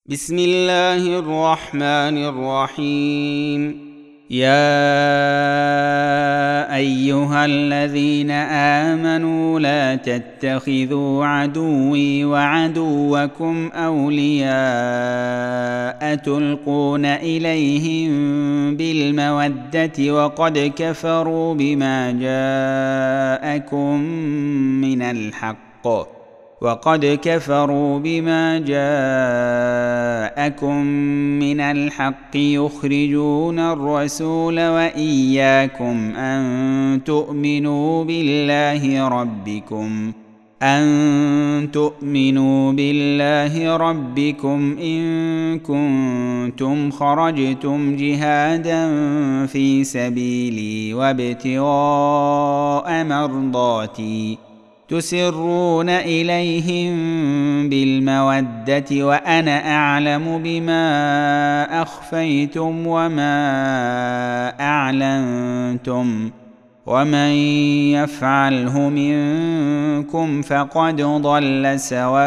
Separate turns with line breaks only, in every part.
بسم الله الرحمن الرحيم. يا أيها الذين آمنوا لا تتخذوا عدوي وعدوكم أولياء تلقون إليهم بالمودة وقد كفروا بما جاءكم من الحق يخرجون الرسول وإياكم أن تؤمنوا بالله ربكم إن كنتم خرجتم جهادا في سبيلي وابتغاء مرضاتي تسرون إليهم بالمودة وأنا أعلم بما أخفيتم وما أعلنتم ومن يفعله منكم فقد ضل سواء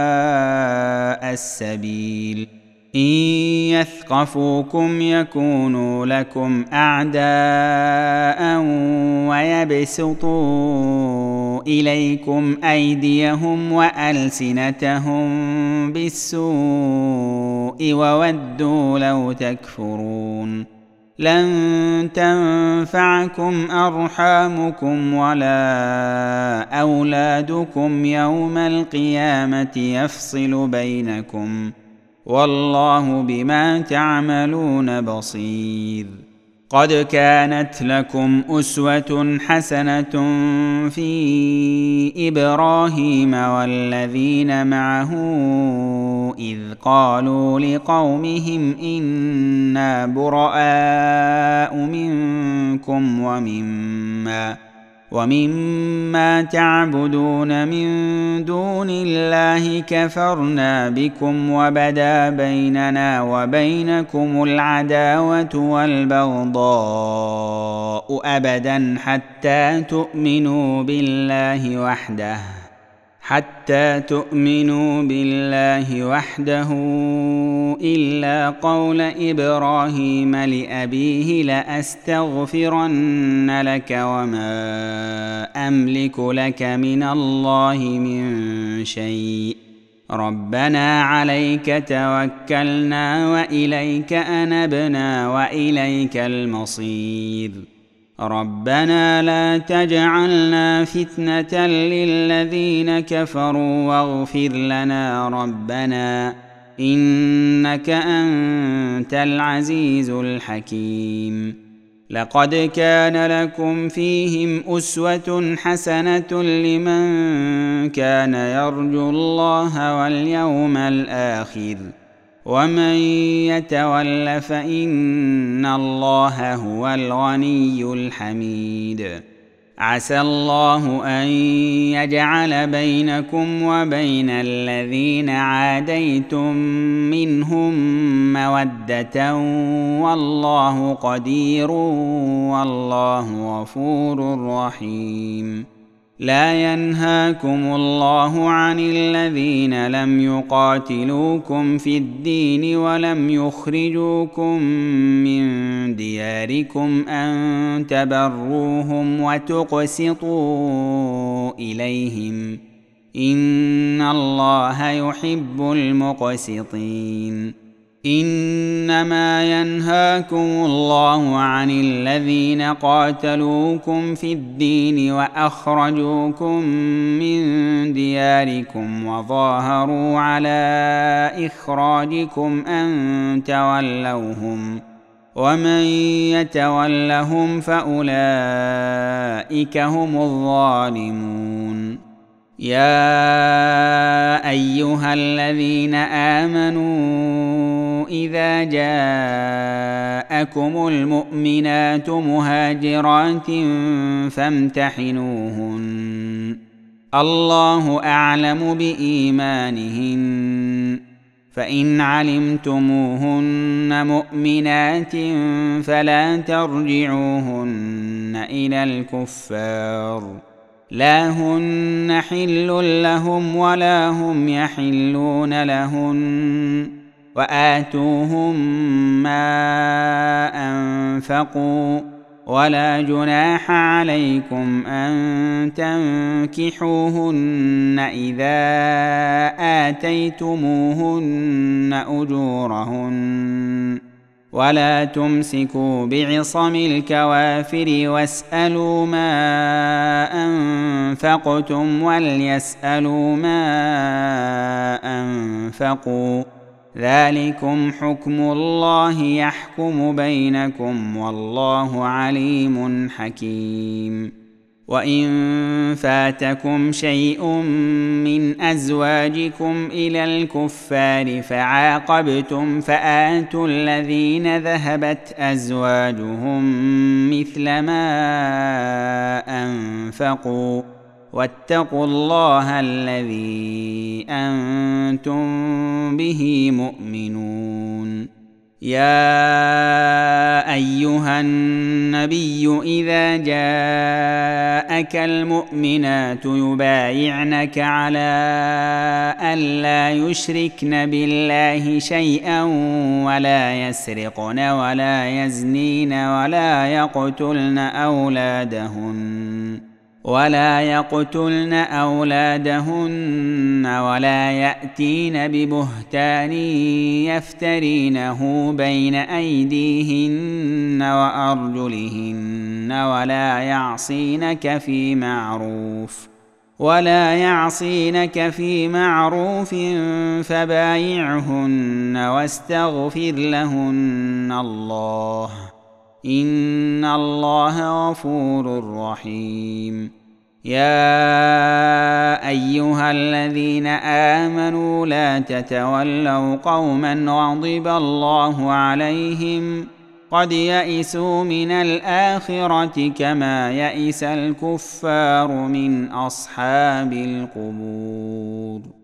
السبيل. إن يثقفوكم يكونوا لكم أعداء ويبسطوا إليكم أيديهم وألسنتهم بالسوء وودوا لو تكفرون. لن تنفعكم أرحامكم ولا أولادكم يوم القيامة يفصل بينكم والله بما تعملون بصير. قد كانت لكم أسوة حسنة في إبراهيم والذين معه إذ قالوا لقومهم إنا براء منكم ومما تعبدون من دون الله كفرنا بكم وبدا بيننا وبينكم العداوة والبغضاء أبدا حتى تؤمنوا بالله وحده إلا قول إبراهيم لأبيه لأستغفرن لك وما أملك لك من الله من شيء ربنا عليك توكلنا وإليك أنبنا وإليك المصير. ربنا لا تجعلنا فتنة للذين كفروا واغفر لنا ربنا إنك أنت العزيز الحكيم. لقد كان لكم فيهم أسوة حسنة لمن كان يرجو الله واليوم الآخر ومن يتول فإن الله هو الغني الحميد. عسى الله أن يجعل بينكم وبين الذين عاديتم منهم مودة والله قدير والله غفور رحيم. لا ينهاكم الله عن الذين لم يقاتلوكم في الدين ولم يخرجوكم من دياركم أن تبروهم وتقسطوا إليهم إن الله يحب المقسطين. إنما ينهاكم الله عن الذين قاتلوكم في الدين وأخرجوكم من دياركم وظاهروا على إخراجكم أن تولوهم ومن يتولهم فأولئك هم الظالمون. يا أيها الذين آمنوا إذا جاءكم المؤمنات مهاجرات فامتحنوهن الله أعلم بإيمانهن فإن علمتموهن مؤمنات فلا ترجعوهن إلى الكفار لا هن حل لهم ولا هم يحلون لهن وآتوهم ما أنفقوا، ولا جناح عليكم أن تنكحوهن إذا آتيتموهن أجورهن، ولا تمسكوا بعصم الكوافر واسألوا ما أنفقتم وليسألوا ما أنفقوا، ذلكم حكم الله يحكم بينكم والله عليم حكيم. وإن فاتكم شيء من أزواجكم إلى الكفار فعاقبتم فآتوا الذين ذهبت أزواجهم مثل ما أنفقوا، واتقوا الله الذي أنتم به مؤمنون. يا أيها النبي إذا جاءك المؤمنات يبايعنك على ألا يشركن بالله شيئا ولا يسرقن ولا يزنين ولا يقتلن أولادهن ولا يأتين ببهتان يفترينه بين أيديهن وأرجلهن ولا يعصينك في معروف فبايعهن واستغفر لهن الله، إن الله غفور رحيم. يا أيها الذين آمنوا لا تتولوا قوما غضب الله عليهم قد يئسوا من الآخرة كما يئس الكفار من أصحاب القبور.